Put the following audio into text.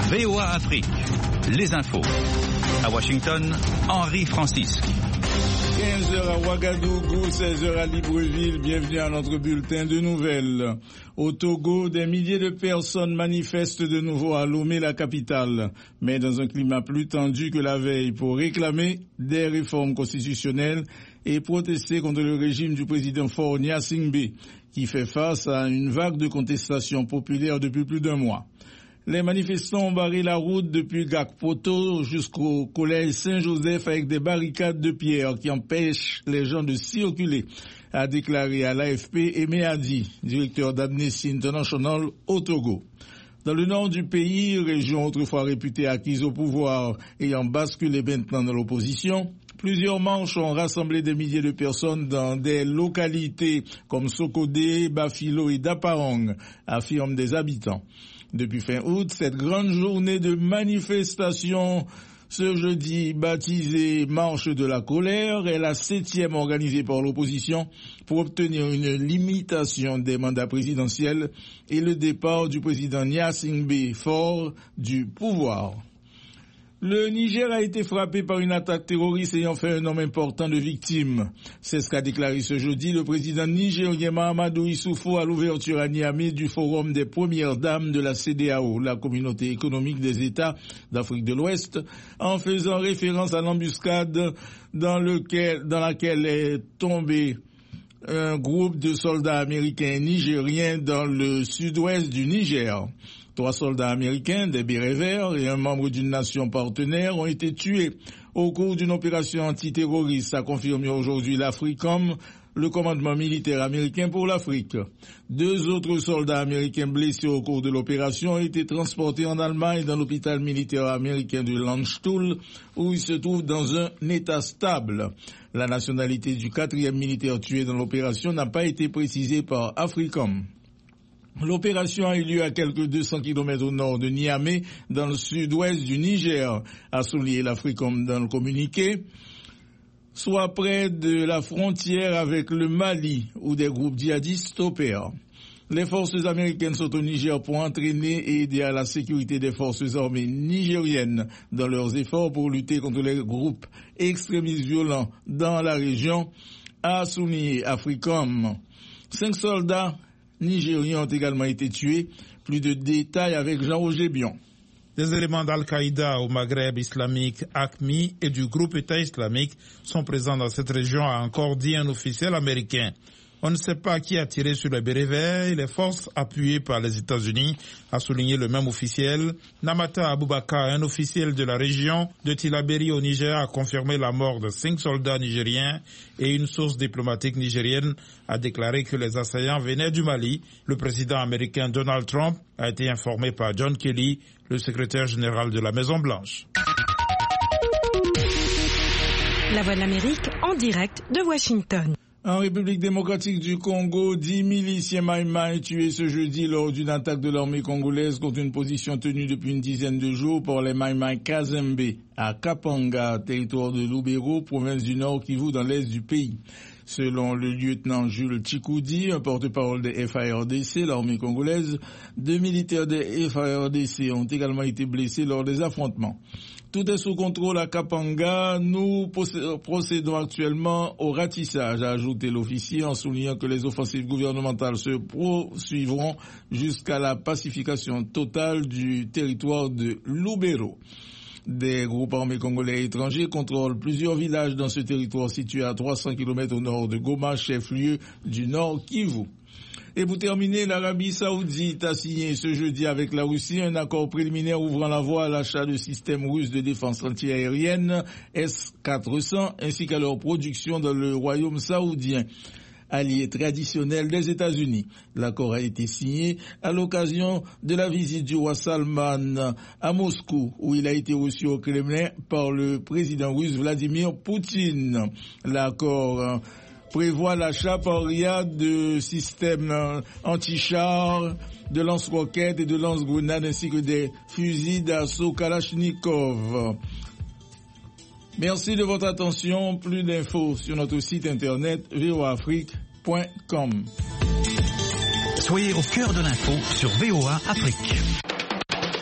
VOA Afrique, les infos. À Washington, Henri Francisque. 15h à Ouagadougou, 16h à Libreville, bienvenue à notre bulletin de nouvelles. Au Togo, des milliers de personnes manifestent de nouveau à Lomé, la capitale, mais dans un climat plus tendu que la veille pour réclamer des réformes constitutionnelles et protester contre le régime du président Faure Gnassingbé, qui fait face à une vague de contestation populaire depuis plus d'un mois. Les manifestants ont barré la route depuis Gakpoto jusqu'au collège Saint-Joseph avec des barricades de pierre qui empêchent les gens de circuler, a déclaré à l'AFP Aimé Adi, directeur d'Amnesty International au Togo. Dans le nord du pays, région autrefois réputée acquise au pouvoir, ayant basculé maintenant dans l'opposition, plusieurs marches ont rassemblé des milliers de personnes dans des localités comme Sokodé, Bafilo et Daparang, affirment des habitants. Depuis fin août, cette grande journée de manifestation, ce jeudi baptisée Marche de la colère, est la 7e organisée par l'opposition pour obtenir une limitation des mandats présidentiels et le départ du président Gnassingbé Faure du pouvoir. Le Niger a été frappé par une attaque terroriste ayant fait un nombre important de victimes. C'est ce qu'a déclaré ce jeudi le président nigérien Mahamadou Issoufou à l'ouverture à Niamey du forum des premières dames de la CEDEAO, la communauté économique des États d'Afrique de l'Ouest, en faisant référence à l'embuscade dans laquelle est tombé un groupe de soldats américains et nigériens dans le sud-ouest du Niger. 3 soldats américains, des bérets verts et un membre d'une nation partenaire ont été tués au cours d'une opération antiterroriste, a confirmé aujourd'hui l'AFRICOM, le commandement militaire américain pour l'Afrique. 2 autres soldats américains blessés au cours de l'opération ont été transportés en Allemagne dans l'hôpital militaire américain de Landstuhl, où ils se trouvent dans un état stable. La nationalité du 4e militaire tué dans l'opération n'a pas été précisée par AFRICOM. L'opération a eu lieu à quelques 200 km au nord de Niamey, dans le sud-ouest du Niger, a souligné l'AFRICOM dans le communiqué, soit près de la frontière avec le Mali, où des groupes djihadistes opèrent. Les forces américaines sont au Niger pour entraîner et aider à la sécurité des forces armées nigériennes dans leurs efforts pour lutter contre les groupes extrémistes violents dans la région, a souligné AFRICOM. 5 soldats nigériens ont également été tués. Plus de détails avec Jean-Roger Bion. Des éléments d'Al-Qaïda au Maghreb islamique, AQMI, et du groupe État islamique sont présents dans cette région, a encore dit un officiel américain. On ne sait pas qui a tiré sur les bérets verts et les forces appuyées par les États-Unis, a souligné le même officiel. Namata Aboubakar, un officiel de la région de Tillabéri au Niger, a confirmé la mort de 5 soldats nigériens et une source diplomatique nigérienne a déclaré que les assaillants venaient du Mali. Le président américain Donald Trump a été informé par John Kelly, le secrétaire général de la Maison-Blanche. La Voix de l'Amérique en direct de Washington. En République démocratique du Congo, 10 miliciens Maïmaï tués ce jeudi lors d'une attaque de l'armée congolaise contre une position tenue depuis une dizaine de jours par les Maïmaï Kazembe à Kapanga, territoire de Lubero, province du Nord Kivu dans l'est du pays. Selon le lieutenant Jules Chikoudi, un porte-parole des FARDC, l'armée congolaise, 2 militaires des FARDC ont également été blessés lors des affrontements. Tout est sous contrôle à Kapanga. Nous procédons actuellement au ratissage, a ajouté l'officier en soulignant que les offensives gouvernementales se poursuivront jusqu'à la pacification totale du territoire de Lubero. Des groupes armés congolais et étrangers contrôlent plusieurs villages dans ce territoire situé à 300 km au nord de Goma, chef-lieu du Nord Kivu. Et pour terminer, l'Arabie Saoudite a signé ce jeudi avec la Russie un accord préliminaire ouvrant la voie à l'achat de systèmes russes de défense antiaérienne S-400 ainsi qu'à leur production dans le royaume saoudien, allié traditionnel des États-Unis. L'accord a été signé à l'occasion de la visite du roi Salman à Moscou, où il a été reçu au Kremlin par le président russe Vladimir Poutine. L'accord prévoit l'achat par Riyad de systèmes anti-chars, de lance-roquettes et de lance-grenades ainsi que des fusils d'assaut Kalachnikov. Merci de votre attention. Plus d'infos sur notre site internet voaafrique.com. Soyez au cœur de l'info sur VOA Afrique.